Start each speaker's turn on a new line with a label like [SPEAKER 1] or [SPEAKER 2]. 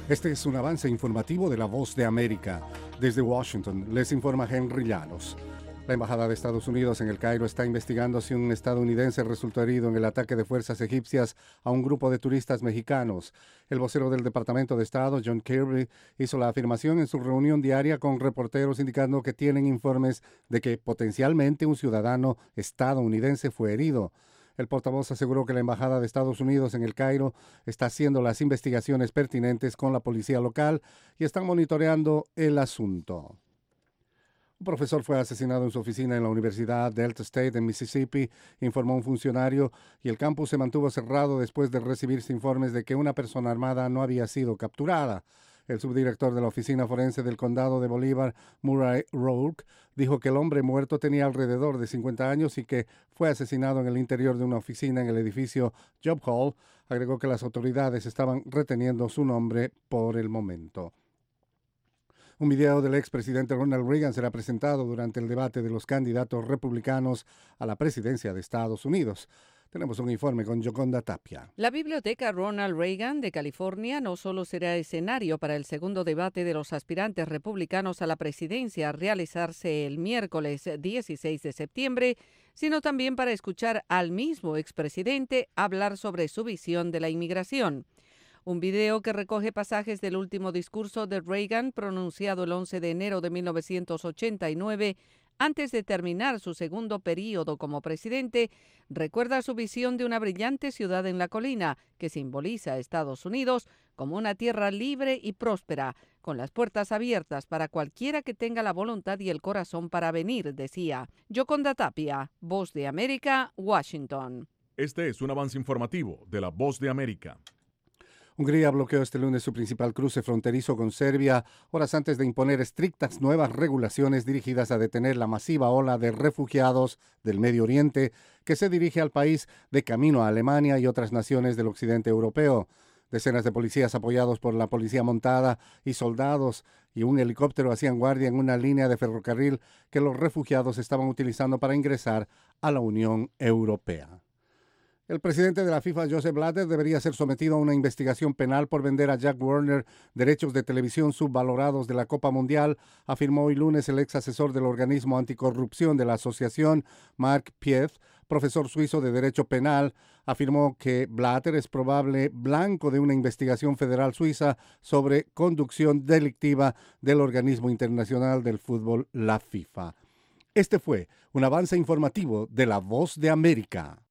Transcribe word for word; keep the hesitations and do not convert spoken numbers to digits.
[SPEAKER 1] Este es un avance informativo de La Voz de América. Desde Washington les informa Henry Llanos. La Embajada de Estados Unidos en El Cairo está investigando si un estadounidense resultó herido en el ataque de fuerzas egipcias a un grupo de turistas mexicanos. El vocero del Departamento de Estado, John Kirby, hizo la afirmación en su reunión diaria con reporteros indicando que tienen informes de que potencialmente un ciudadano estadounidense fue herido. El portavoz aseguró que la Embajada de Estados Unidos en El Cairo está haciendo las investigaciones pertinentes con la policía local y están monitoreando el asunto. Un profesor fue asesinado en su oficina en la Universidad Delta State en Mississippi, informó un funcionario, y el campus se mantuvo cerrado después de recibirse informes de que una persona armada no había sido capturada. El subdirector de la Oficina Forense del Condado de Bolívar, Murray Rourke, dijo que el hombre muerto tenía alrededor de cincuenta años y que fue asesinado en el interior de una oficina en el edificio Job Hall. Agregó que las autoridades estaban reteniendo su nombre por el momento. Un video del expresidente Ronald Reagan será presentado durante el debate de los candidatos republicanos a la presidencia de Estados Unidos. Tenemos un informe con Yoconda Tapia.
[SPEAKER 2] La Biblioteca Ronald Reagan de California no solo será escenario para el segundo debate de los aspirantes republicanos a la presidencia a realizarse el miércoles dieciséis de septiembre, sino también para escuchar al mismo expresidente hablar sobre su visión de la inmigración. Un video que recoge pasajes del último discurso de Reagan pronunciado el once de enero de mil novecientos ochenta y nueve, antes de terminar su segundo período como presidente, recuerda su visión de una brillante ciudad en la colina que simboliza a Estados Unidos como una tierra libre y próspera, con las puertas abiertas para cualquiera que tenga la voluntad y el corazón para venir, decía. Yoconda Tapia, Voz de América, Washington.
[SPEAKER 3] Este es un avance informativo de la Voz de América.
[SPEAKER 1] Hungría bloqueó este lunes su principal cruce fronterizo con Serbia, horas antes de imponer estrictas nuevas regulaciones dirigidas a detener la masiva ola de refugiados del Medio Oriente que se dirige al país de camino a Alemania y otras naciones del occidente europeo. Decenas de policías apoyados por la policía montada y soldados y un helicóptero hacían guardia en una línea de ferrocarril que los refugiados estaban utilizando para ingresar a la Unión Europea. El presidente de la FIFA, Joseph Blatter, debería ser sometido a una investigación penal por vender a Jack Warner derechos de televisión subvalorados de la Copa Mundial, afirmó hoy lunes el ex asesor del organismo anticorrupción de la asociación, Mark Pieth, profesor suizo de Derecho Penal. Afirmó que Blatter es probable blanco de una investigación federal suiza sobre conducción delictiva del organismo internacional del fútbol, la FIFA. Este fue un avance informativo de La Voz de América.